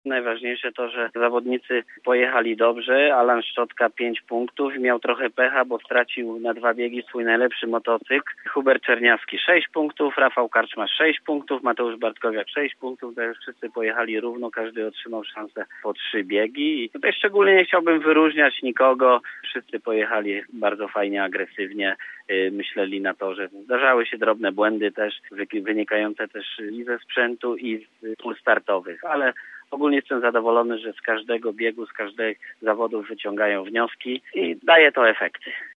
Najważniejsze to, że zawodnicy pojechali dobrze. Alan Szczotka 5 punktów, miał trochę pecha, bo stracił na 2 biegi swój najlepszy motocykl. Hubert Czerniawski 6 punktów, Rafał Karczmarz 6 punktów, Mateusz Bartkowiak 6 punktów. To już wszyscy pojechali równo, każdy otrzymał szansę po 3 biegi. I tutaj szczególnie nie chciałbym wyróżniać nikogo. Wszyscy pojechali bardzo fajnie, agresywnie. Myśleli na to, że zdarzały się drobne błędy też, wynikające też i ze sprzętu, i z pól startowych, ale ogólnie jestem zadowolony, że z każdego biegu, z każdych zawodów wyciągają wnioski i daje to efekty.